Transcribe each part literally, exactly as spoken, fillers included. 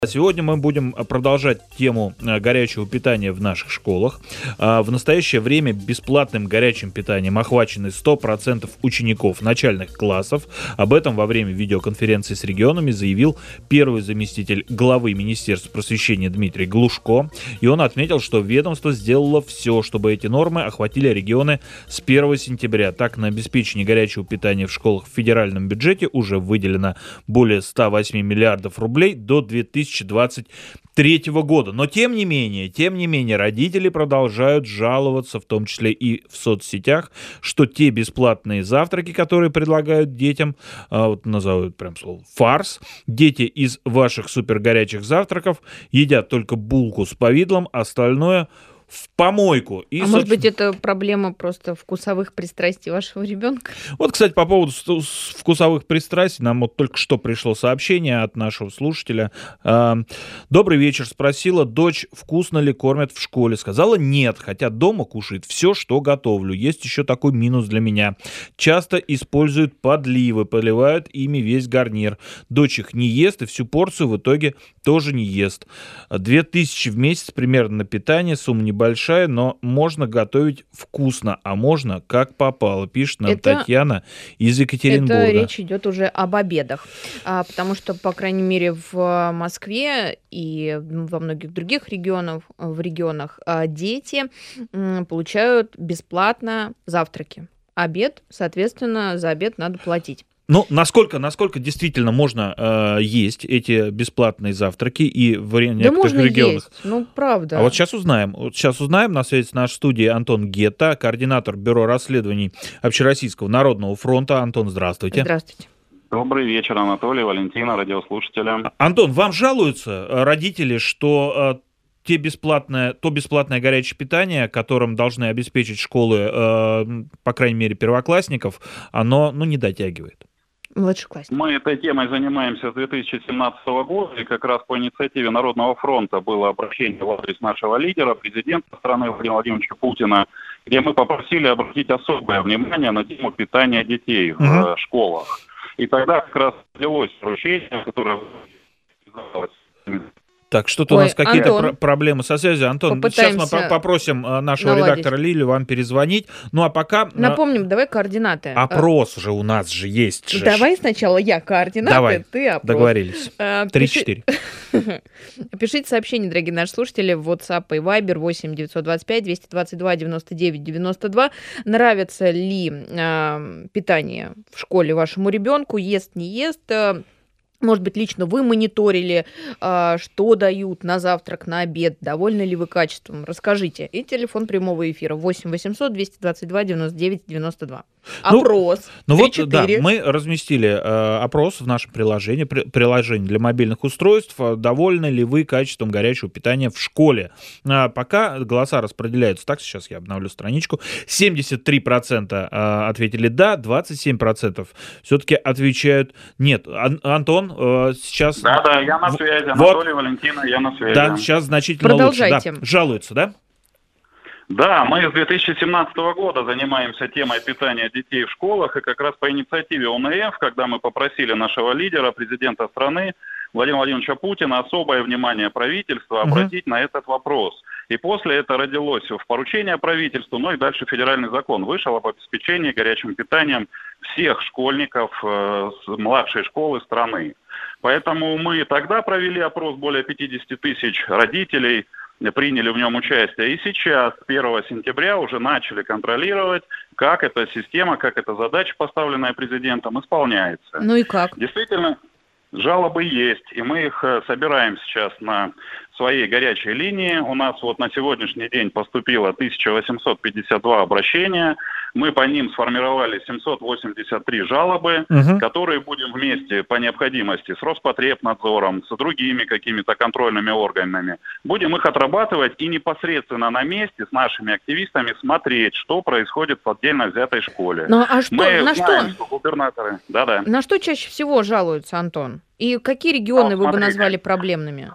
Сегодня мы будем продолжать тему горячего питания в наших школах. В настоящее время бесплатным горячим питанием охвачены сто процентов учеников начальных классов. Об этом во время видеоконференции с регионами заявил первый заместитель главы Министерства просвещения Дмитрий Глушко. И он отметил, что ведомство сделало все, чтобы эти нормы охватили регионы с первого сентября. Так, на обеспечение горячего питания в школах в федеральном бюджете уже выделено более ста восьми миллиардов рублей до две тысячи двадцать третьего года. Но тем не менее, тем не менее, родители продолжают жаловаться, в том числе и в соцсетях, что те бесплатные завтраки, которые предлагают детям, вот назовут прям слово фарс, дети из ваших супергорячих завтраков едят только булку с повидлом, остальное в помойку. И, а может быть, это проблема просто вкусовых пристрастий вашего ребенка? Вот, кстати, по поводу вкусовых пристрастий, нам вот только что пришло сообщение от нашего слушателя. Добрый вечер. Спросила дочь, вкусно ли кормят в школе. Сказала нет, хотя дома кушает все, что готовлю. Есть еще такой минус для меня. Часто используют подливы, поливают ими весь гарнир. Дочь их не ест и всю порцию в итоге тоже не ест. Две тысячи в месяц примерно на питание, сумма небольшая. большая, но можно готовить вкусно, а можно как попало, пишет нам это, Татьяна из Екатеринбурга. Это речь идет уже об обедах, а, потому что, по крайней мере, в Москве и во многих других регионах, в регионах а, дети м, получают бесплатно завтраки. Обед, соответственно, за обед надо платить. Ну, насколько, насколько действительно можно э, есть эти бесплатные завтраки и в да некоторых можно регионах? Есть, ну, правда. А вот сейчас узнаем. Вот сейчас узнаем. На связи с нашей студией Антон Гетта, координатор Бюро расследований Общероссийского народного фронта. Антон, здравствуйте. Здравствуйте. Добрый вечер, Анатолий, Валентина, радиослушатели. Антон, вам жалуются родители, что... Те бесплатное, то бесплатное горячее питание, которым должны обеспечить школы, э, по крайней мере, первоклассников, оно ну, не дотягивает? Младшеклассник. Мы этой темой занимаемся с две тысячи семнадцатого года, и как раз по инициативе Народного фронта было обращение в адрес нашего лидера, президента страны Владимира Владимировича Путина, где мы попросили обратить особое внимание на тему питания детей в uh-huh. школах. И тогда как раз началось поручение, которое... Так, что-то Ой, у нас какие-то пр- проблемы со связью. Антон, сейчас мы по- попросим нашего наладить. редактора Лилию вам перезвонить. Ну, а пока... Напомним, давай координаты. Опрос же у нас же есть. Же. Давай сначала я координаты, давай. ты опрос. Договорились. три-четыре. Пишите сообщения, дорогие наши слушатели, в WhatsApp и Viber восемь девятьсот двадцать пять двести двадцать два девяносто девять девяносто два. Нравится ли э, питание в школе вашему ребенку? Ест, не ест? Может быть, лично вы мониторили, что дают на завтрак, на обед, довольны ли вы качеством? Расскажите. И телефон прямого эфира восемь восемьсот двести двадцать два девяносто девять девяносто два. Опрос. Ну, ну вот, да, мы разместили э, опрос в нашем приложении, при, приложении для мобильных устройств. Довольны ли вы качеством горячего питания в школе? А пока голоса распределяются так, сейчас я обновлю страничку. семьдесят три процента э, ответили да, двадцать семь процентов все-таки отвечают нет. Ан- Антон, э, сейчас... Да, да, я на связи. Анатолий, вот. Валентина, я на связи. Да, сейчас значительно лучше. Да, жалуются, да? Да, мы с две тысячи семнадцатого года занимаемся темой питания детей в школах, и как раз по инициативе ОНФ, когда мы попросили нашего лидера, президента страны, Владимира Владимировича Путина, особое внимание правительства обратить uh-huh. на этот вопрос. И после это родилось в поручение правительству, ну и дальше федеральный закон вышел об обеспечении горячим питанием всех школьников э, с младшей школы страны. Поэтому мы тогда провели опрос более пятьдесят тысяч родителей, приняли в нем участие. И сейчас, первого сентября, уже начали контролировать, как эта система, как эта задача, поставленная президентом, исполняется. Ну и как? Действительно, жалобы есть, и мы их собираем сейчас на своей горячей линии. У нас вот на сегодняшний день поступило тысяча восемьсот пятьдесят два обращения. Мы по ним сформировали семьсот восемьдесят три жалобы, угу. которые будем вместе по необходимости с Роспотребнадзором, с другими какими-то контрольными органами. Будем их отрабатывать и непосредственно на месте с нашими активистами смотреть, что происходит в отдельно взятой школе. Ну, а что, Мы на знаем, что? что губернаторы... Да-да. На что чаще всего жалуются, Антон? И какие регионы ну, вы бы назвали проблемными?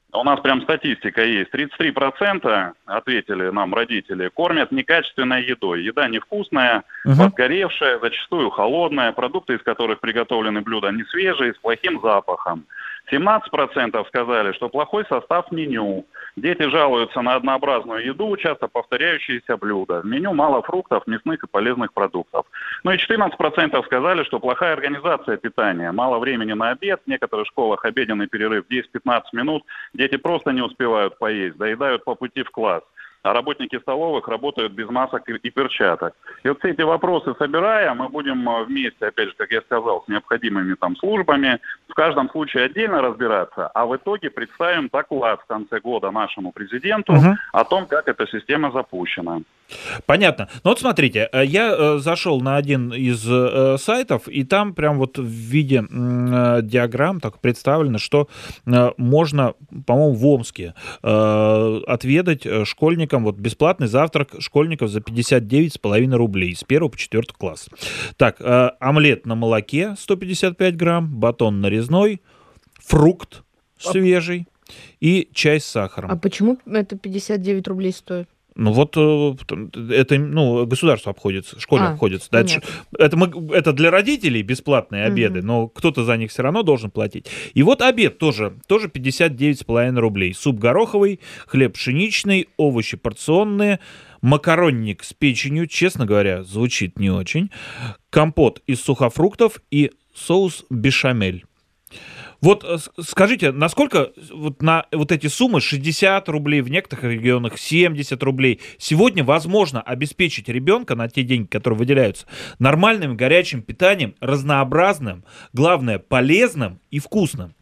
У нас прям статистика есть. тридцать три процента, ответили нам родители, кормят некачественной едой. Еда невкусная, Угу. подгоревшая, зачастую холодная, продукты, из которых приготовлены блюда не свежие, с плохим запахом. семнадцать процентов сказали, что плохой состав меню. Дети жалуются на однообразную еду, часто повторяющиеся блюда. В меню мало фруктов, мясных и полезных продуктов. Ну и четырнадцать процентов сказали, что плохая организация питания. Мало времени на обед, в некоторых школах обеденный перерыв десять-пятнадцать минут. Дети просто не успевают поесть, доедают по пути в класс. А работники столовых работают без масок и, и перчаток. И вот все эти вопросы собирая, мы будем вместе, опять же, как я сказал, с необходимыми там службами, в каждом случае отдельно разбираться, а в итоге представим доклад в конце года нашему президенту Угу. о том, как эта система запущена. Понятно. Ну вот смотрите, э, я э, зашел на один из э, сайтов, и там прям вот в виде м, э, диаграмм так представлено, что э, можно, по-моему, в Омске э, отведать э, школьникам вот бесплатный завтрак школьников за пятьдесят девять с половиной рублей с первого по четвертый класс. Так, э, омлет на молоке сто пятьдесят пять грамм, батон нарезной, фрукт свежий и чай с сахаром. А почему это пятьдесят девять рублей стоит? Ну вот э, это, ну, государство обходится, школе А, обходится. Да, это, ж- понятно. это, мы- это для родителей бесплатные обеды, Мгм. но кто-то за них все равно должен платить. И вот обед тоже, тоже пятьдесят девять с половиной рублей. Суп гороховый, хлеб пшеничный, овощи порционные, макаронник с печенью, честно говоря, звучит не очень, компот из сухофруктов и соус бешамель. Вот э, с- скажите, насколько вот на вот эти суммы шестьдесят рублей, в некоторых регионах семьдесят рублей, сегодня возможно обеспечить ребенка на те деньги, которые выделяются, нормальным горячим питанием, разнообразным, главное, полезным и вкусным?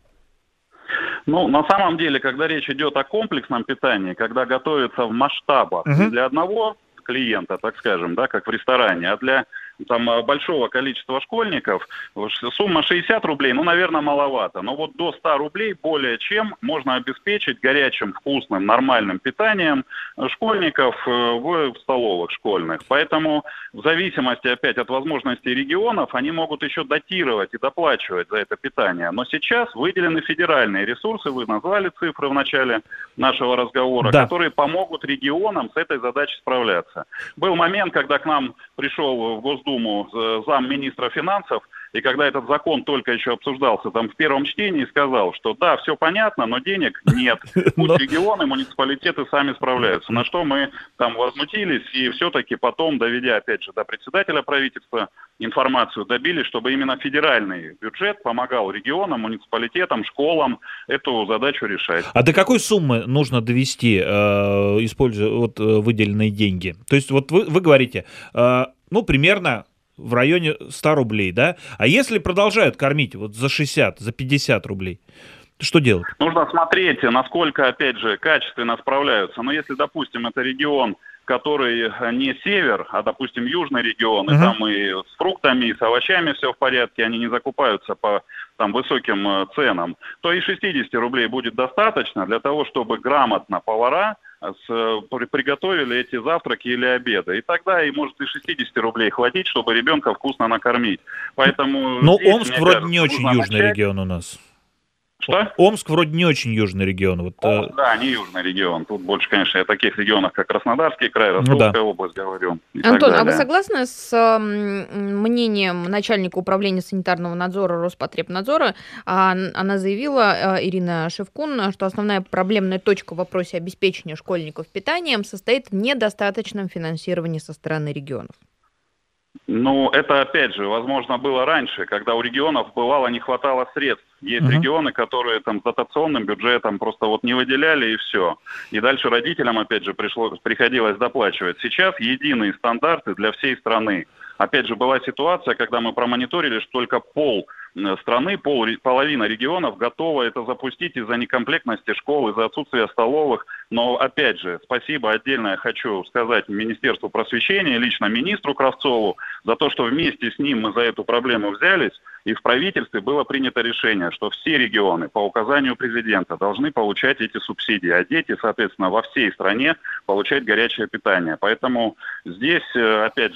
Ну, на самом деле, когда речь идет о комплексном питании, когда готовится в масштабах не Мгм. для одного клиента, так скажем, да, как в ресторане, а для там э, большого количества школьников, вот ш- сумма шестьдесят рублей, ну, наверное, маловато. Но вот до ста рублей более чем можно обеспечить горячим, вкусным, нормальным питанием э, школьников э, в в столовых школьных. Поэтому в зависимости, опять, от возможностей регионов, они могут еще датировать и доплачивать за это питание. Но сейчас выделены федеральные ресурсы, вы назвали цифры в начале нашего разговора, Да. которые помогут регионам с этой задачей справляться. Был момент, когда к нам пришел в Госдуму э, замминистра финансов, и когда этот закон только еще обсуждался там в первом чтении, сказал, что да, все понятно, но денег нет. Но- Пусть регионы, муниципалитеты сами справляются. На что мы там возмутились и все-таки потом, доведя опять же до председателя правительства, информацию добились, чтобы именно федеральный бюджет помогал регионам, муниципалитетам, школам эту задачу решать. А до какой суммы нужно довести, э, используя вот, э, выделенные деньги? То есть вот вы, вы говорите, э, ну, примерно в районе ста рублей, да? А если продолжают кормить вот за шестьдесят, за пятьдесят рублей, то что делать? Нужно смотреть, насколько, опять же, качественно справляются. Но если, допустим, это регион, который не север, а, допустим, южный регион, и Мгм. там и с фруктами, и с овощами все в порядке, они не закупаются по там высоким э, ценам, то и шестьдесят рублей будет достаточно для того, чтобы грамотно повара с, э, при- приготовили эти завтраки или обеды. И тогда и может и шестьдесят рублей хватить, чтобы ребенка вкусно накормить. Поэтому Но здесь, Омск мне вроде кажется, не очень нужно южный начать. регион у нас. Что? Омск вроде не очень южный регион. Вот, э, Омск, да, не южный регион. Тут больше, конечно, о таких регионах, как Краснодарский край, Ну Ростовская да. область говорю. и так Антон, а вы далее. согласны с м, мнением начальника управления санитарного надзора Роспотребнадзора? А, н- Она заявила, э, Ирина Шевкун, что основная проблемная точка в вопросе обеспечения школьников питанием состоит в недостаточном финансировании со стороны регионов. Ну, это, опять же, возможно, было раньше, когда у регионов, бывало, не хватало средств. Есть Мгм. регионы, которые там с дотационным бюджетом просто вот не выделяли, и все. И дальше родителям, опять же, пришло, приходилось доплачивать. Сейчас единые стандарты для всей страны. Опять же, была ситуация, когда мы промониторили, что только пол э, страны, пол, половина регионов готова это запустить из-за некомплектности школ, из-за отсутствия столовых. Но, опять же, спасибо отдельно я хочу сказать Министерству просвещения, лично министру Кравцову, за то, что вместе с ним мы за эту проблему взялись, и в правительстве было принято решение, что все регионы по указанию президента должны получать эти субсидии, а дети, соответственно, во всей стране получать горячее питание. Поэтому здесь, э, опять же,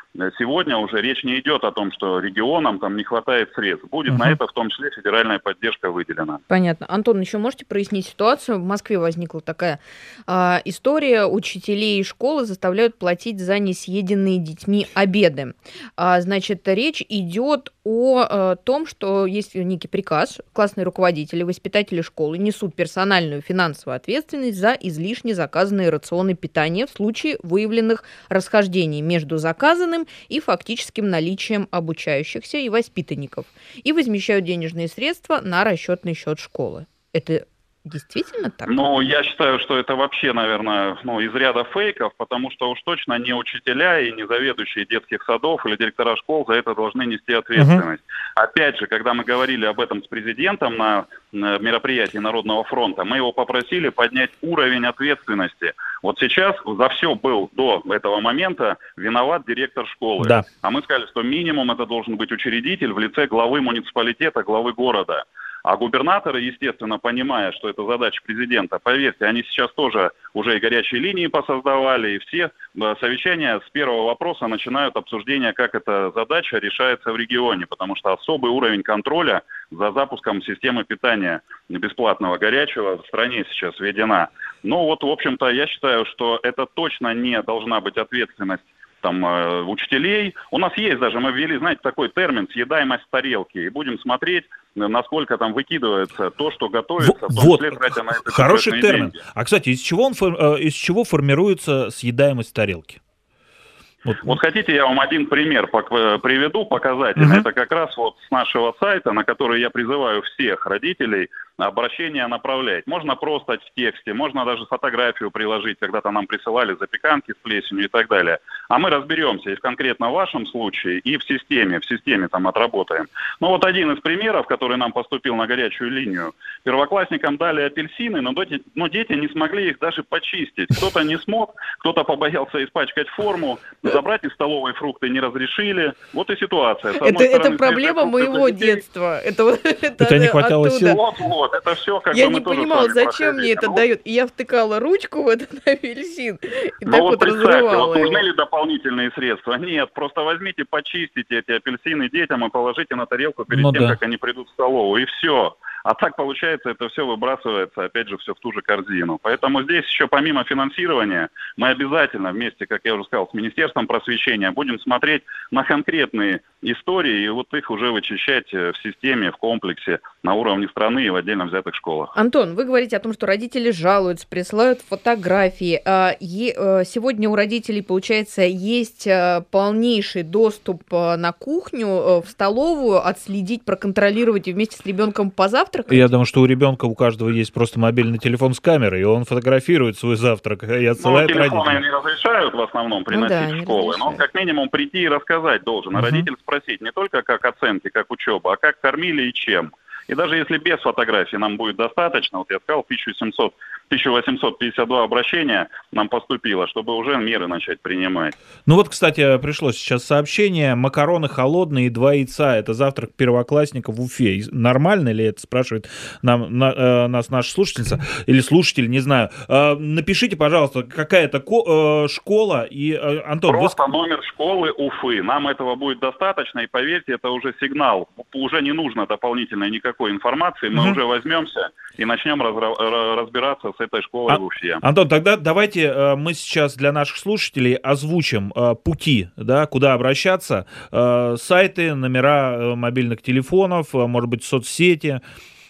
сегодня уже речь не идет о том, что регионам там не хватает средств. Будет Мгм. на это в том числе федеральная поддержка выделена. Понятно. Антон, еще можете прояснить ситуацию? В Москве возникла такая а, история. Учителей школы заставляют платить за несъеденные детьми обеды. А, значит, речь идет о а, том, что есть некий приказ. Классные руководители, воспитатели школы несут персональную финансовую ответственность за излишне заказанные рационы питания в случае выявленных расхождений между заказанным и фактическим наличием обучающихся и воспитанников. И возмещают денежные средства на расчетный счет школы. Это действительно так? Ну, я считаю, что это вообще, наверное, ну, из ряда фейков, потому что уж точно не учителя и не заведующие детских садов или директора школ за это должны нести ответственность. Uh-huh. Опять же, когда мы говорили об этом с президентом на, на мероприятии Народного фронта, мы его попросили поднять уровень ответственности. Вот сейчас за все был до этого момента виноват директор школы. Да. А мы сказали, что минимум это должен быть учредитель в лице главы муниципалитета, главы города. А губернаторы, естественно, понимая, что это задача президента, поверьте, они сейчас тоже уже и горячие линии посоздавали, и все совещания с первого вопроса начинают обсуждение, как эта задача решается в регионе, потому что особый уровень контроля за запуском системы питания бесплатного горячего в стране сейчас введена. Но вот, в общем-то, я считаю, что это точно не должна быть ответственность там, э, учителей. У нас есть даже, мы ввели, знаете, такой термин «съедаемость тарелки», и будем смотреть, насколько там выкидывается то, что готовится, в том вот, числе тратя на это хороший термин. деньги. А, кстати, из чего, он, из чего формируется съедаемость тарелки? Вот. вот хотите, я вам один пример приведу, показательный. Uh-huh. Это как раз вот с нашего сайта, на который я призываю всех родителей обращения направлять. Можно просто в тексте, можно даже фотографию приложить, когда-то нам присылали запеканки с плесенью и так далее. А мы разберемся и в конкретно вашем случае, и в системе, в системе там отработаем. Ну вот один из примеров, который нам поступил на горячую линию. Первоклассникам дали апельсины, но дети, но дети не смогли их даже почистить. Кто-то не смог, кто-то побоялся испачкать форму, забрать из столовой фрукты не разрешили. Вот и ситуация. Это, это проблема моего детства. Это, это, это не хватало сил. Вот, вот, это все, как я бы, не понимала, зачем мне это ну, дают. И я втыкала ручку в этот апельсин и ну, так вот, вот разрывала вот его. Нужны ли дополнительные средства? Нет, просто возьмите, почистите эти апельсины детям и положите на тарелку перед ну, тем, да. как они придут в столовую, и все. А так, получается, это все выбрасывается, опять же, все в ту же корзину. Поэтому здесь еще помимо финансирования мы обязательно вместе, как я уже сказал, с Министерством просвещения будем смотреть на конкретные истории и вот их уже вычищать в системе, в комплексе, на уровне страны и в отдельно взятых школах. Антон, вы говорите о том, что родители жалуются, присылают фотографии. Сегодня у родителей, получается, есть полнейший доступ на кухню, в столовую, отследить, проконтролировать и вместе с ребенком позавтракать? Я думаю, что у ребенка у каждого есть просто мобильный телефон с камерой, и он фотографирует свой завтрак и отсылает ну, телефоны родителям. не разрешают в основном приносить ну, да, в школы, но он как минимум прийти и рассказать должен. А uh-huh. родитель спросить не только как оценки, как учеба, а как кормили и чем. И даже если без фотографий нам будет достаточно, вот я сказал, тысяча семьсот, тысяча восемьсот пятьдесят два обращения нам поступило, чтобы уже меры начать принимать. Ну вот, кстати, пришло сейчас сообщение: макароны холодные и два яйца. Это завтрак первоклассника в Уфе. Нормально ли это, спрашивает нам, на, э, нас наша слушательница или слушатель, не знаю. Э, напишите, пожалуйста, какая это ко- э, школа. И, э, Антон, Просто вы... номер школы Уфы. Нам этого будет достаточно, и поверьте, это уже сигнал. Уже не нужно дополнительной никакой информации. Мы угу. уже возьмемся и начнем разра- разбираться с этой школой а, в Уфе. Антон, тогда давайте э, мы сейчас для наших слушателей озвучим э, пути, да, куда обращаться, э, сайты, номера э, мобильных телефонов, э, может быть, соцсети.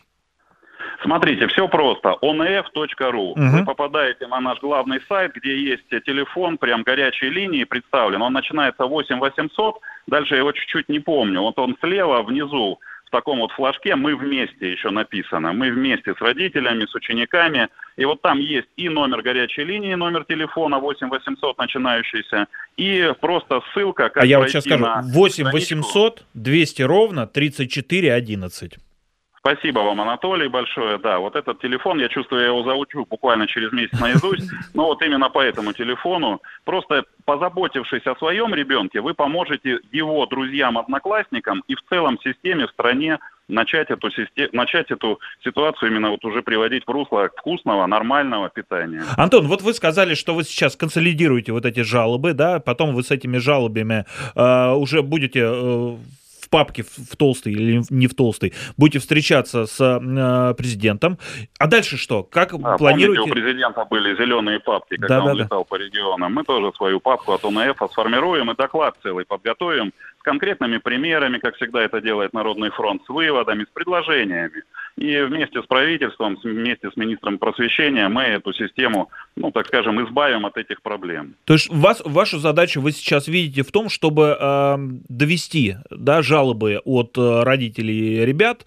Смотрите, все просто. он и эф точка ру. Угу. Вы попадаете на наш главный сайт, где есть телефон, прям горячей линии представлен. Он начинается восемь восемьсот, дальше я его чуть-чуть не помню. Вот он слева, внизу, в таком вот флажке «Мы вместе» еще написано. Мы вместе с родителями, с учениками. И вот там есть и номер горячей линии, номер телефона восемь восемьсот начинающийся, и просто ссылка, как а я вот пройти сейчас скажу, на восемь восемьсот двести ровно тридцать четыре одиннадцать. Спасибо вам, Анатолий, большое. Да, вот этот телефон, я чувствую, я его заучу буквально через месяц наизусть, но вот именно по этому телефону, просто позаботившись о своем ребенке, вы поможете его друзьям, одноклассникам и в целом системе в стране начать эту, систему, начать эту ситуацию именно вот уже приводить в русло вкусного, нормального питания. Антон, вот вы сказали, что вы сейчас консолидируете вот эти жалобы, да, потом вы с этими жалобами э, уже будете... Э, в папке в, в толстой или не в толстой, будете встречаться с э, президентом. А дальше что? Как а, планируете? Помните, у президента были зеленые папки, когда да, он да, летал да. по регионам. Мы тоже свою папку от ОНФ сформируем и доклад целый подготовим с конкретными примерами, как всегда это делает Народный фронт, с выводами, с предложениями. И вместе с правительством, вместе с министром просвещения мы эту систему, ну, так скажем, избавим от этих проблем. То есть вас, вашу задачу вы сейчас видите в том, чтобы э, довести, да, жалобы от э, родителей ребят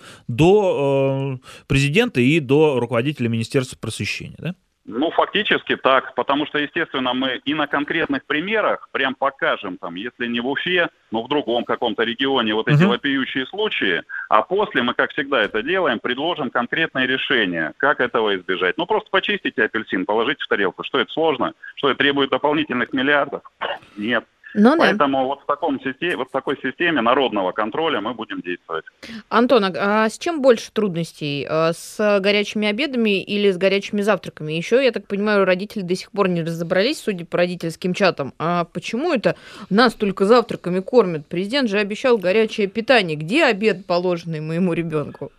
до э, президента и до руководителя Министерства просвещения, да? Ну, фактически так, потому что, естественно, мы и на конкретных примерах прям покажем, там, если не в Уфе, но в другом каком-то регионе вот эти uh-huh. вопиющие случаи, а после мы, как всегда это делаем, предложим конкретное решение, как этого избежать. Ну, просто почистите апельсин, положите в тарелку. Что это сложно? Что это требует дополнительных миллиардов? Нет. Ну, Поэтому да. вот в, таком системе, вот в такой системе народного контроля мы будем действовать. Антон, а с чем больше трудностей? С горячими обедами или с горячими завтраками? Еще, я так понимаю, родители до сих пор не разобрались, судя по родительским чатам. А почему это нас только завтраками кормят? Президент же обещал горячее питание. Где обед, положенный моему ребенку?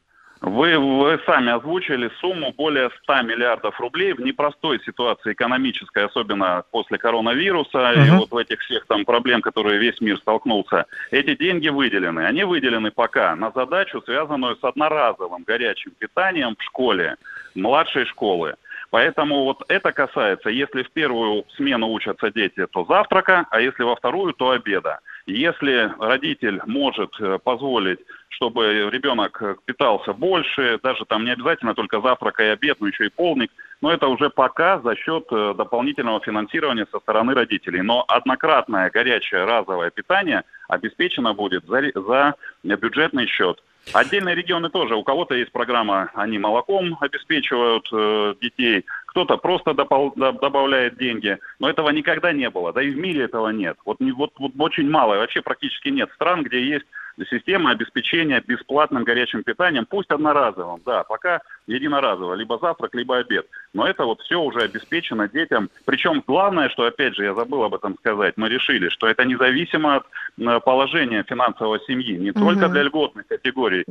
Вы, вы сами озвучили сумму более ста миллиардов рублей в непростой ситуации экономической, особенно после коронавируса uh-huh. и вот в этих всех там проблем, которые весь мир столкнулся. Эти деньги выделены. Они выделены пока на задачу, связанную с одноразовым горячим питанием в школе, младшей школы. Поэтому вот это касается, если в первую смену учатся дети, то завтрака, а если во вторую, то обеда. Если родитель может позволить, чтобы ребенок питался больше, даже там не обязательно только завтрак и обед, но еще и полник, но это уже пока за счет дополнительного финансирования со стороны родителей. Но однократное горячее разовое питание обеспечено будет за, за бюджетный счет. Отдельные регионы тоже. У кого-то есть программа, они молоком обеспечивают э, детей, кто-то просто допол- добавляет деньги. Но этого никогда не было. Да и в мире этого нет. Вот, вот, вот очень мало, вообще практически нет стран, где есть система обеспечения бесплатным горячим питанием, пусть одноразовым, да, пока единоразово, либо завтрак, либо обед. Но это вот все уже обеспечено детям. Причем главное, что, опять же, я забыл об этом сказать, мы решили, что это независимо от положения финансового семьи, не угу. только для льготных категорий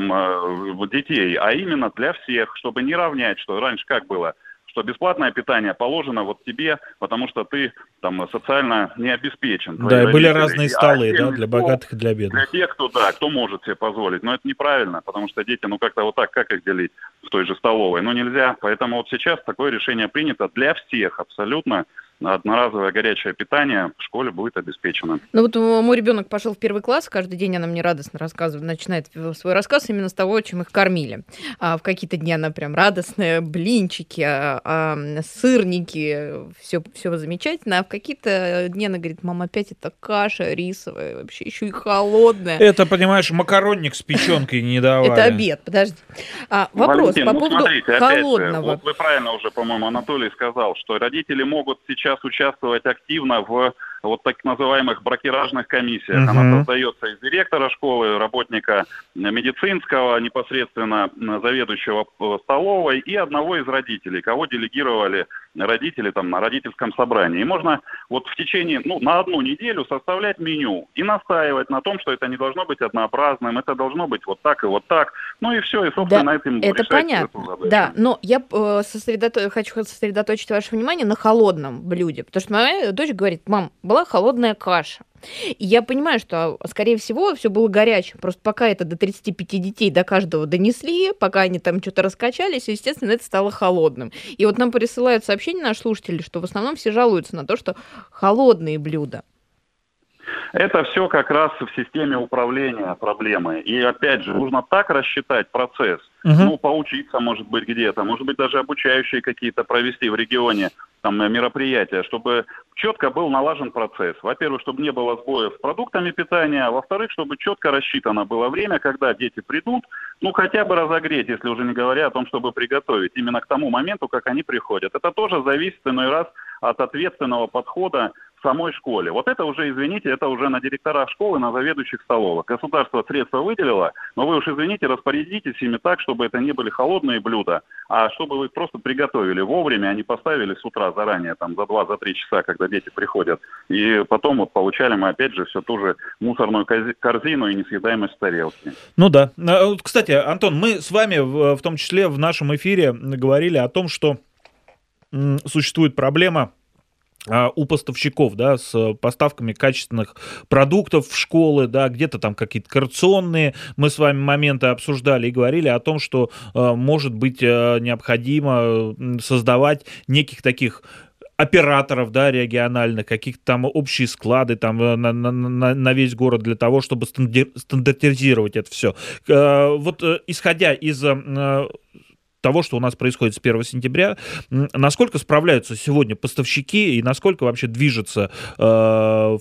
там, детей, а именно для всех, чтобы не равнять, что раньше как было, что бесплатное питание положено вот тебе, потому что ты там социально не обеспечен. Да, и были разные столы, а да, для богатых и для бедных. Для тех, кто, да, кто может себе позволить. Но это неправильно, потому что дети, ну как-то вот так, как их делить в той же столовой? Ну нельзя. Поэтому вот сейчас такое решение принято для всех абсолютно. Одноразовое горячее питание в школе будет обеспечено. Ну вот мой ребенок пошел в первый класс, каждый день она мне радостно рассказывает, начинает свой рассказ именно с того, чем их кормили. А в какие-то дни она прям радостная, блинчики, а, а, сырники, все, все замечательно. А в какие-то дни она говорит: мама, опять это каша рисовая, вообще еще и холодная. Это, понимаешь, макаронник с печенкой не давали. Это обед, подожди. А, вопрос Валентин, по ну, поводу смотрите, холодного. Опять же, вот вы правильно уже, по-моему, Анатолий сказал, что родители могут сейчас участвовать активно в вот так называемых бракеражных комиссиях. Uh-huh. Она создается из директора школы, работника медицинского, непосредственно заведующего столовой и одного из родителей, кого делегировали родители там на родительском собрании. И можно вот в течение, ну, на одну неделю составлять меню и настаивать на том, что это не должно быть однообразным, это должно быть вот так и вот так. Ну и все, и, собственно, да, этим это решать понятно. эту задачу. Да, но я э, сосредото... хочу сосредоточить ваше внимание на холодном блюде, потому что моя дочь говорит: мам, была холодная каша. И я понимаю, что, скорее всего, все было горячим. Просто пока это до тридцати пяти детей до каждого донесли, пока они там что-то раскачались, и, естественно, это стало холодным. И вот нам присылают сообщения наши слушатели, что в основном все жалуются на то, что холодные блюда. Это все как раз в системе управления проблемы. И опять же, нужно так рассчитать процесс, uh-huh. ну, поучиться, может быть, где-то, может быть, даже обучающие какие-то провести в регионе там мероприятия, чтобы четко был налажен процесс. Во-первых, чтобы не было сбоев с продуктами питания, а во-вторых, чтобы четко рассчитано было время, когда дети придут, ну, хотя бы разогреть, если уже не говоря о том, чтобы приготовить, именно к тому моменту, как они приходят. Это тоже зависит иной раз от ответственного подхода в самой школе. Вот это уже, извините, это уже на директорах школы, на заведующих столовых. Государство средства выделило, но вы уж, извините, распорядитесь ими так, чтобы это не были холодные блюда, а чтобы вы просто приготовили вовремя, а не поставили с утра заранее, там, за два-три часа, когда дети приходят. И потом вот получали мы, опять же, все ту же мусорную корзину и несъедаемость тарелки. Ну да. Кстати, Антон, мы с вами, в том числе в нашем эфире, говорили о том, что существует проблема у поставщиков, да, с поставками качественных продуктов в школы, да, где-то там какие-то коррекционные мы с вами моменты обсуждали и говорили о том, что э, может быть э, необходимо создавать неких таких операторов, да, региональных, каких-то там общие склады там на, на, на, на весь город для того, чтобы стандартизировать это все. Э, вот э, исходя из э, того, что у нас происходит с первого сентября, насколько справляются сегодня поставщики и насколько вообще движется э, в,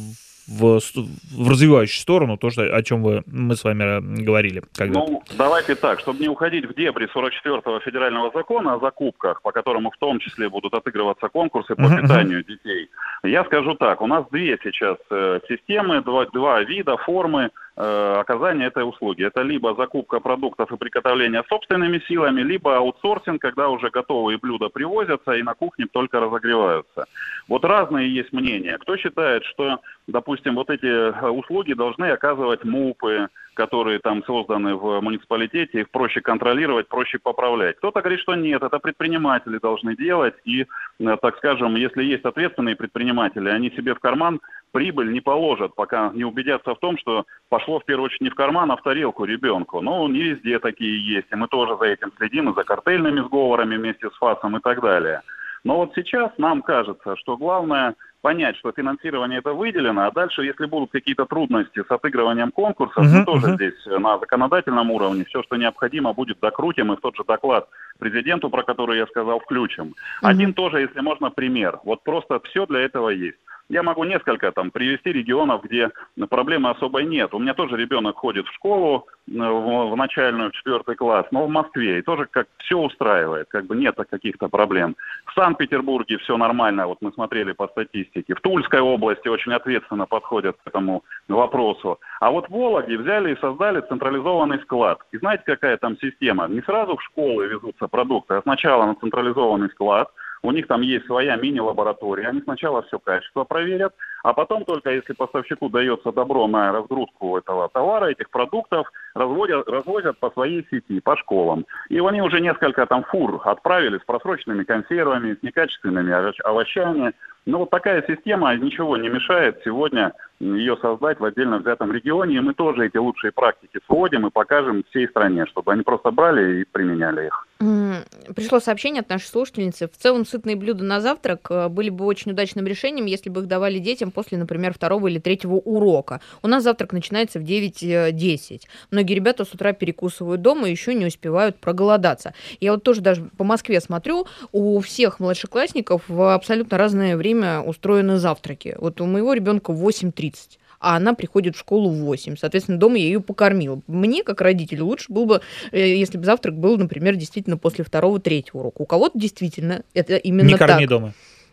в, в развивающую сторону то, что, о чем вы, мы с вами говорили когда-то? Ну, давайте так, чтобы не уходить в дебри сорок четвёртого федерального закона о закупках, по которому в том числе будут отыгрываться конкурсы по uh-huh. питанию детей, я скажу так, у нас две сейчас э, системы, два, два вида, формы оказания этой услуги. Это либо закупка продуктов и приготовление собственными силами, либо аутсорсинг, когда уже готовые блюда привозятся и на кухне только разогреваются. Вот разные есть мнения. Кто считает, что, допустим, вот эти услуги должны оказывать МУПы, которые там созданы в муниципалитете, их проще контролировать, проще поправлять. Кто-то говорит, что нет, это предприниматели должны делать, и, так скажем, если есть ответственные предприниматели, они себе в карман прибыль не положат, пока не убедятся в том, что пошло в первую очередь не в карман, а в тарелку ребенку. Ну, не везде такие есть, и мы тоже за этим следим, и за картельными сговорами вместе с ФАСом и так далее. Но вот сейчас нам кажется, что главное понять, что финансирование это выделено, а дальше, если будут какие-то трудности с отыгрыванием конкурсов, uh-huh, мы тоже uh-huh. здесь на законодательном уровне все, что необходимо, будет докрутим и в тот же доклад президенту, про который я сказал, включим. Uh-huh. Один тоже, если можно, пример. Вот просто все для этого есть. Я могу несколько там привести регионов, где проблемы особой нет. У меня тоже ребенок ходит в школу, в, в начальную, в четвертый класс, но в Москве, и тоже как все устраивает, как бы нет каких-то проблем. В Санкт-Петербурге все нормально, вот мы смотрели по статистике. В Тульской области очень ответственно подходят к этому вопросу. А вот в Вологде взяли и создали централизованный склад. И знаете, какая там система? Не сразу в школы везутся продукты, а сначала на централизованный склад. У них там есть своя мини-лаборатория. Они сначала все качество проверят, а потом только если поставщику дается добро на разгрузку этого товара, этих продуктов, разводят, развозят по своей сети, по школам. И они уже несколько там фур отправили с просроченными консервами, с некачественными овощами. Ну, вот такая система ничего не мешает сегодня ее создать в отдельно взятом регионе. И мы тоже эти лучшие практики сводим и покажем всей стране, чтобы они просто брали и применяли их. Пришло сообщение от нашей слушательницы. В целом, сытные блюда на завтрак были бы очень удачным решением, если бы их давали детям после, например, второго или третьего урока. У нас завтрак начинается в девять десять. Многие ребята с утра перекусывают дома и еще не успевают проголодаться. Я вот тоже даже по Москве смотрю, у всех младшеклассников в абсолютно разное время устроены завтраки. Вот у моего ребенка в восемь тридцать. А она приходит в школу в восемь. Соответственно, дома я ее покормила. Мне, как родителю, лучше было бы, если бы завтрак был, например, действительно после второго-третьего урока. У кого-то действительно это именно так. Не корми дома.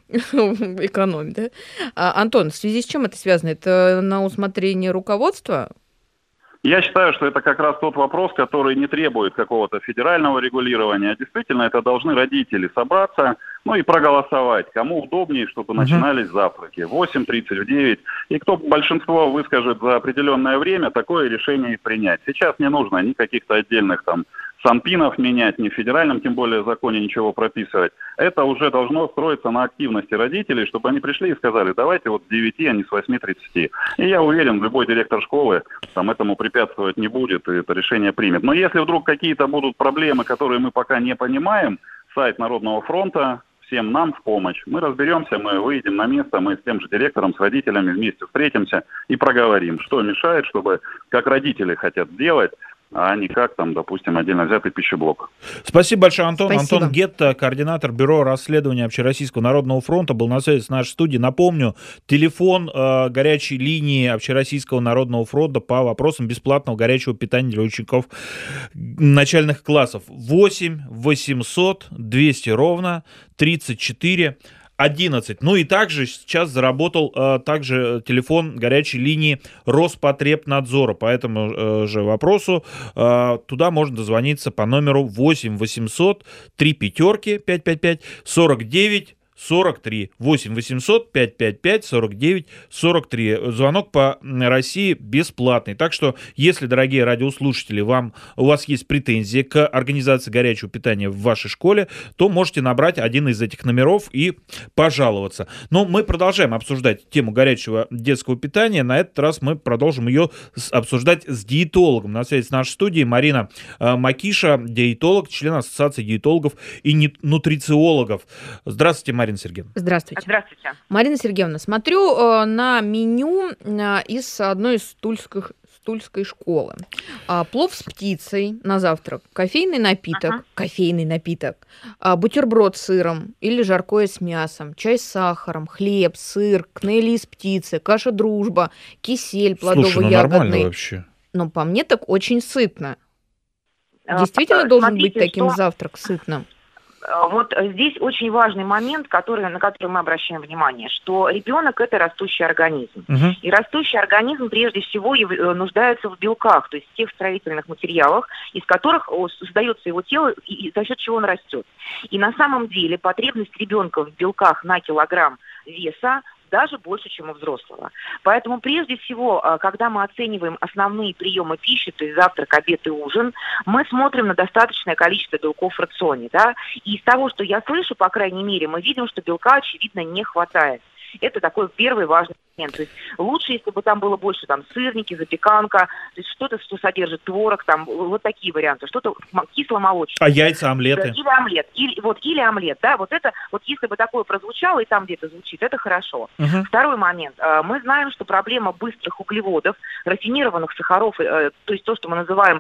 Экономь, да? А, Антон, в связи с чем это связано? Это на усмотрение руководства? Я считаю, что это как раз тот вопрос, который не требует какого-то федерального регулирования. Действительно, это должны родители собраться, ну и проголосовать, кому удобнее, чтобы uh-huh. начинались завтраки. В восемь тридцать, в девять. И кто большинство выскажет за определенное время, такое решение и принять. Сейчас не нужно ни каких-то отдельных там санпинов менять, ни в федеральном, тем более, законе ничего прописывать. Это уже должно строиться на активности родителей, чтобы они пришли и сказали, давайте вот с девяти, а не с восьми тридцати. И я уверен, любой директор школы там этому препятствовать не будет, и это решение примет. Но если вдруг какие-то будут проблемы, которые мы пока не понимаем, сайт Народного фронта, всем нам в помощь. Мы разберемся, мы выйдем на место, мы с тем же директором, с родителями вместе встретимся и проговорим, что мешает, чтобы, как родители хотят сделать, а не как там, допустим, отдельно взятый пищеблок. Спасибо большое, Антон. Спасибо. Антон Гетта, координатор Бюро расследования Общероссийского народного фронта, был на связи с нашей студией. Напомню, телефон э, горячей линии Общероссийского народного фронта по вопросам бесплатного горячего питания для учеников начальных классов. восемь восемьсот двести ровно тридцать четыре одиннадцать. Ну и также сейчас заработал э, также телефон горячей линии Роспотребнадзора. По этому э, же вопросу э, туда можно дозвониться по номеру восемь восемьсот три пятерки пять пять пять сорок девять сорок три. восемь восемьсот пять пять пять сорок девять сорок три. Звонок по России бесплатный. Так что, если, дорогие радиослушатели, вам, у вас есть претензии к организации горячего питания в вашей школе, то можете набрать один из этих номеров и пожаловаться. Но мы продолжаем обсуждать тему горячего детского питания. На этот раз мы продолжим ее обсуждать с диетологом. На связи с нашей студией Марина э, Макиша, диетолог, член Ассоциации диетологов и нутрициологов. Здравствуйте, Марина. Марина Сергеевна. Здравствуйте. Здравствуйте. Марина Сергеевна, смотрю э, на меню э, из одной из тульских, тульской школы. А, плов с птицей на завтрак, кофейный напиток, uh-huh. кофейный напиток, а, бутерброд с сыром или жаркое с мясом, чай с сахаром, хлеб, сыр, кнели из птицы, каша дружба, кисель плодово-ягодный. Слушай, ну нормально вообще. Но по мне так очень сытно. Действительно а, должен смотрите, быть таким что... завтрак сытным? Вот здесь очень важный момент, который, на который мы обращаем внимание, что ребенок – это растущий организм. Uh-huh. И растущий организм прежде всего нуждается в белках, то есть в тех строительных материалах, из которых создается его тело и за счет чего он растет. И на самом деле потребность ребенка в белках на килограмм веса даже больше, чем у взрослого. Поэтому прежде всего, когда мы оцениваем основные приемы пищи, то есть завтрак, обед и ужин, мы смотрим на достаточное количество белков в рационе. Да? И из того, что я слышу, по крайней мере, мы видим, что белка, очевидно, не хватает. Это такой первый важный момент. То есть лучше, если бы там было больше там сырники, запеканка, то есть что-то, что содержит творог, там вот такие варианты, что-то кисломолочное. А яйца, омлеты? Или омлет, или, вот, или омлет, да, вот это, вот если бы такое прозвучало и там где-то звучит, это хорошо. Uh-huh. Второй момент. Мы знаем, что проблема быстрых углеводов, рафинированных сахаров, то есть то, что мы называем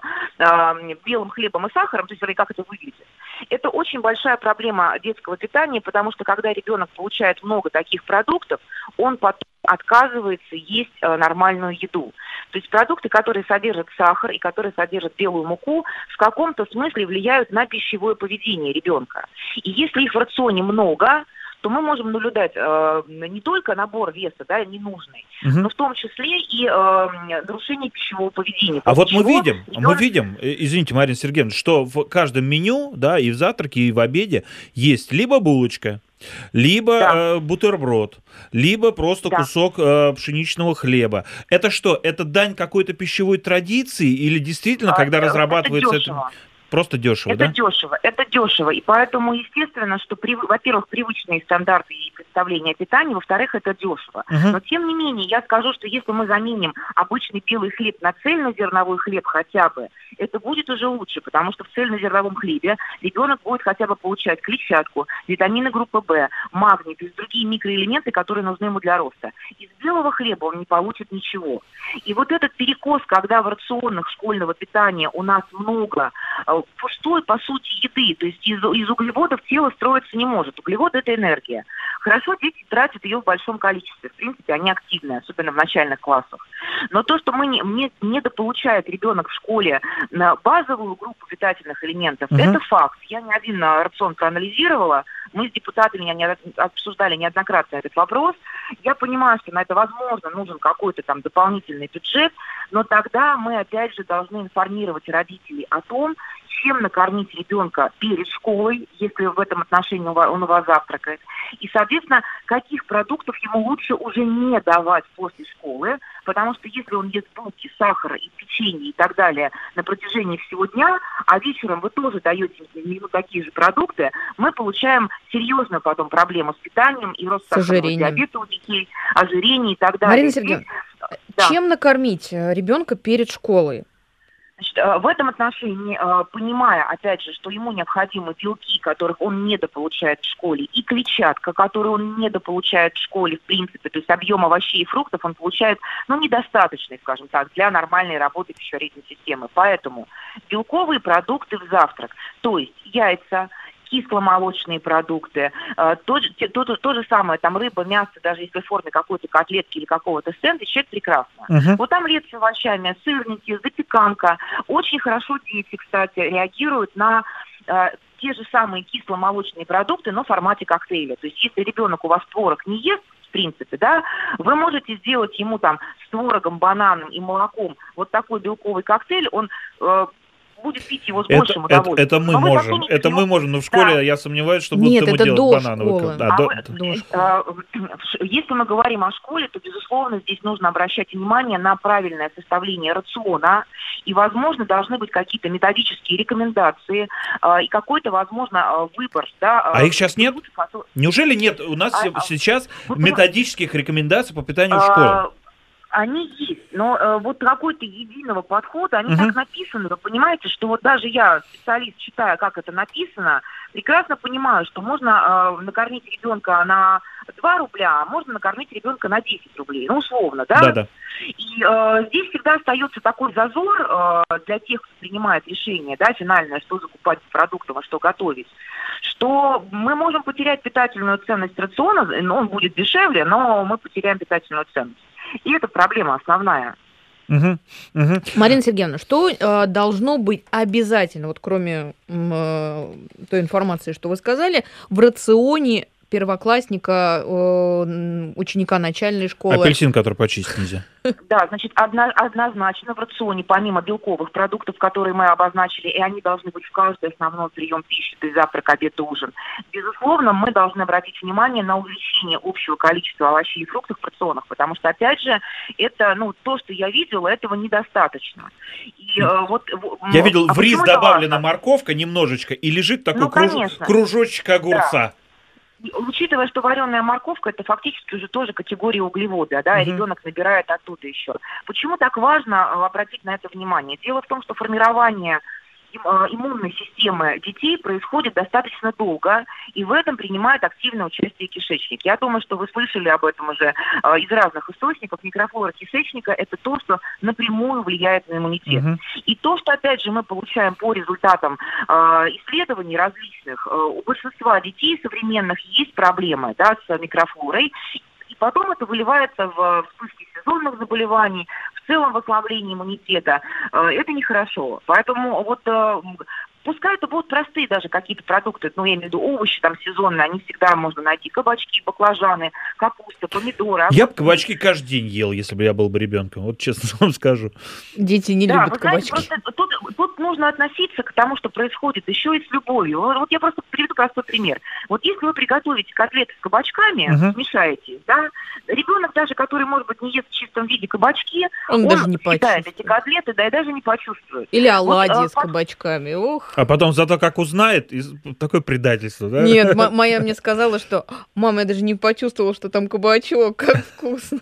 белым хлебом и сахаром, то есть как это выглядит, это очень большая проблема детского питания, потому что когда ребенок получает много таких продуктов, он потом отказывается есть э, нормальную еду. То есть продукты, которые содержат сахар и которые содержат белую муку, в каком-то смысле влияют на пищевое поведение ребенка. И если их в рационе много, то мы можем наблюдать э, не только набор веса, да, ненужный, угу. но в том числе и э, нарушение пищевого поведения. А вот мы видим, ребенок... мы видим, извините, Марина Сергеевна, что в каждом меню, да, и в завтраке, и в обеде есть либо булочка, либо да. э, бутерброд, либо просто да. кусок э, пшеничного хлеба. Это что, это дань какой-то пищевой традиции или действительно, а, когда разрабатывается это... Просто дешево, это да? дешево, это дешево. И поэтому, естественно, что, во-первых, привычные стандарты и представления о питании, во-вторых, это дешево. Uh-huh. Но, тем не менее, я скажу, что если мы заменим обычный белый хлеб на цельнозерновой хлеб хотя бы, это будет уже лучше, потому что в цельнозерновом хлебе ребенок будет хотя бы получать клетчатку, витамины группы В, магний, то есть другие микроэлементы, которые нужны ему для роста. Из белого хлеба он не получит ничего. И вот этот перекос, когда в рационах школьного питания у нас много пустой, по сути, еды, то есть из, из углеводов тело строиться не может. Углевод – это энергия. Хорошо, дети тратят ее в большом количестве. В принципе, они активны, особенно в начальных классах. Но то, что мы не, не, недополучает ребенок в школе на базовую группу питательных элементов, uh-huh. это факт. Я не один рацион проанализировала, мы с депутатами не, обсуждали неоднократно этот вопрос. Я понимаю, что на это, возможно, нужен какой-то там дополнительный бюджет, но тогда мы, опять же, должны информировать родителей о том, чем накормить ребенка перед школой, если в этом отношении он у вас завтракает. И, соответственно, каких продуктов ему лучше уже не давать после школы, потому что если он ест булки, сахара и печенье и так далее на протяжении всего дня, а вечером вы тоже даете ему такие же продукты, мы получаем серьезную потом проблему с питанием и рост сахарного диабета у детей, ожирение и так далее. Марина Сергеевна, да. Чем накормить ребенка перед школой? Значит, в этом отношении, понимая, опять же, что ему необходимы белки, которых он недополучает в школе, и клетчатка, которую он недополучает в школе, в принципе, то есть объем овощей и фруктов он получает, ну, недостаточный, скажем так, для нормальной работы пищеварительной системы. Поэтому белковые продукты в завтрак, то есть яйца, кисломолочные продукты, то, то, то, то же самое, там рыба, мясо, даже если в форме какой-то котлетки или какого-то сэндвича, это прекрасно. Uh-huh. Вот омлет с овощами, сырники, запеканка. Очень хорошо дети, кстати, реагируют на те же самые кисломолочные продукты, но в формате коктейля. То есть если ребенок у вас творог не ест, в принципе, да, вы можете сделать ему там с творогом, бананом и молоком вот такой белковый коктейль, он... Э, будет пить его с это, большим удовольствием. Это, это мы но можем, это мы можем, но в школе, да. я сомневаюсь, что будут Нет, ему это делать до банановый школы. да, а до, вы, до э, если мы говорим о школе, то, безусловно, здесь нужно обращать внимание на правильное составление рациона, и, возможно, должны быть какие-то методические рекомендации, э, и какой-то, возможно, выбор. Да, а их сейчас нет? Который... Неужели нет? У нас а, сейчас а, методических рекомендаций по питанию в школе. Они есть, но э, вот какой-то единого подхода, они uh-huh. так написаны, вы понимаете, что вот даже я, специалист, читая, как это написано, прекрасно понимаю, что можно э, накормить ребенка на два рубля, а можно накормить ребенка на десять рублей, ну, условно, да? Да-да. И э, здесь всегда остается такой зазор э, для тех, кто принимает решение, да, финальное, что закупать продуктов, а что готовить, что мы можем потерять питательную ценность рациона, ну, он будет дешевле, но мы потеряем питательную ценность. И это проблема основная. Угу, угу. Марина Сергеевна, что э, должно быть обязательно, вот кроме э, той информации, что вы сказали, в рационе первоклассника, э, ученика начальной школы? Апельсин, который почистить нельзя. Да, значит, одно, однозначно в рационе, помимо белковых продуктов, которые мы обозначили, и они должны быть в каждый основной прием пищи, то есть завтрак, обед и ужин, безусловно, мы должны обратить внимание на увеличение общего количества овощей и фруктов в рационах, потому что, опять же, это, ну, то, что я видела, этого недостаточно. И, э, вот, я видел, а в рис добавлена морковка немножечко, и лежит такой ну, круж... кружочек огурца. Да. Учитывая, что вареная морковка это фактически уже тоже категория углевода, да, и ребенок набирает оттуда еще. Почему так важно обратить на это внимание? Дело в том, что формирование иммунной системы детей происходит достаточно долго, и в этом принимает активное участие кишечник. Я думаю, что вы слышали об этом уже э, из разных источников. Микрофлора кишечника – это то, что напрямую влияет на иммунитет. Uh-huh. И то, что, опять же, мы получаем по результатам э, исследований различных, э, у большинства детей современных есть проблемы, да, с микрофлорой, и потом это выливается в вспышки сезонных заболеваний, в целом в ослаблении иммунитета. Это нехорошо. Поэтому вот пускай это будут простые даже какие-то продукты, ну, я имею в виду овощи там сезонные, они всегда можно найти. Кабачки, баклажаны, капуста, помидоры. Я бы кабачки каждый день ел, если бы я был бы ребенком, вот честно вам скажу. Дети не да, любят кабачки. Знаете, просто тут, тут нужно относиться к тому, что происходит, еще и с любовью. Вот я просто приведу простой пример. Вот если вы приготовите котлеты с кабачками, uh-huh. смешаете, да, ребенок даже, который, может быть, не ест в чистом виде кабачки, он, он даже не считает эти котлеты, да, и даже не почувствует. Или оладьи вот, с а, кабачками, ох. А потом зато как узнает, такое предательство, да? Нет, м- моя мне сказала, что мама, я даже не почувствовала, что там кабачок, как вкусно.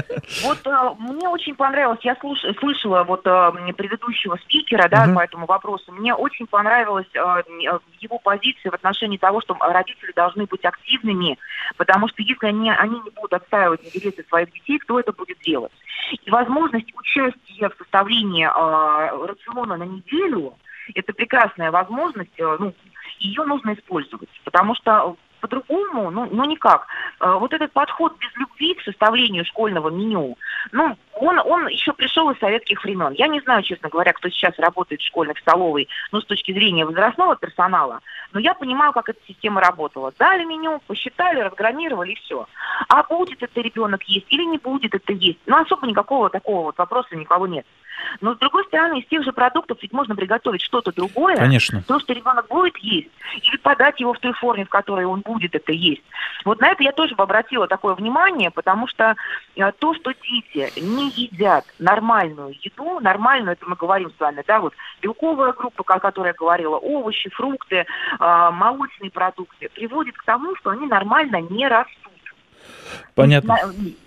Вот э, мне очень понравилось, я слуш, слышала вот э, предыдущего спикера, да, uh-huh. по этому вопросу, мне очень понравилась э, его позиция в отношении того, что родители должны быть активными, потому что если они, они не будут отстаивать интересы своих детей, кто это будет делать? И возможность участия в составлении э, рациона на неделю, это прекрасная возможность, э, ну, ее нужно использовать, потому что по-другому, ну, ну никак. Вот этот подход без любви к составлению школьного меню, ну, он, он еще пришел из советских времен. Я не знаю, честно говоря, кто сейчас работает в школьной, в столовой, ну, с точки зрения возрастного персонала, но я понимаю, как эта система работала. Дали меню, посчитали, разгромировали, и все. А будет это ребенок есть или не будет это есть? Ну, особо никакого такого вот вопроса никого нет. Но, с другой стороны, из тех же продуктов ведь можно приготовить что-то другое. Конечно. То, что ребенок будет есть. Или подать его в той форме, в которой он будет это есть. Вот на это я тоже бы обратила такое внимание, потому что то, что дети не едят нормальную еду, нормальную, это мы говорим с вами, да, вот белковая группа, о которой я говорила, овощи, фрукты, молочные продукты, приводит к тому, что они нормально не растут. Понятно.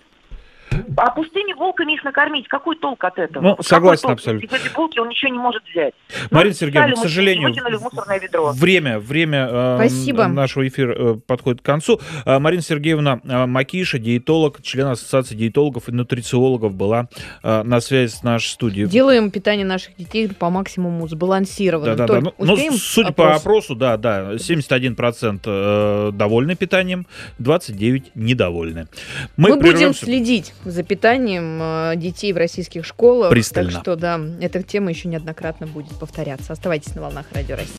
А пустыми булками их накормить, какой толк от этого? Ну, согласен абсолютно. В эти булки он ничего не может взять. Марина Сергеевна, к сожалению, ведро. время, время э, нашего эфира э, подходит к концу. Э, Марина Сергеевна э, Макиша, диетолог, член Ассоциации диетологов и нутрициологов, была э, на связи с нашей студией. Делаем питание наших детей по максимуму сбалансированным. Да, да, да. Ну, судя опрос? по опросу, да, да, семьдесят один процент э, довольны питанием, двадцать девять процентов недовольны. Мы, Мы будем следить за питанием детей в российских школах. Пристально. Так что, да, эта тема еще неоднократно будет повторяться. Оставайтесь на волнах Радио России.